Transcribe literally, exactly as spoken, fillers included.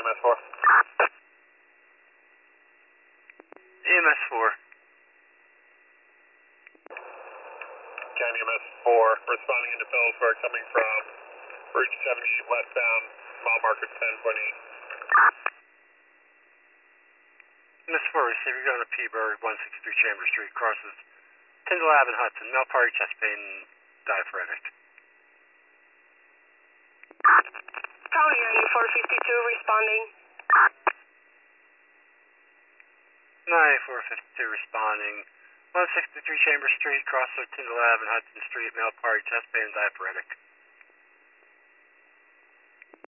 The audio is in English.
S four. E M S four. County E M S four, responding into Phillipsburg, coming from Route seventy westbound, mile marker ten point eight. E M S four receiver going to P-Bird, one sixty-three Chambers Street, crosses Tyndall Ave and Hudson, male party, chest pain, diaphoretic. County ninety-four fifty-two responding. ninety-four fifty-two responding, one sixty-three Chambers Street, crossover Tyndall Ave and Hudson Street, male party, chest pain, diaphoretic.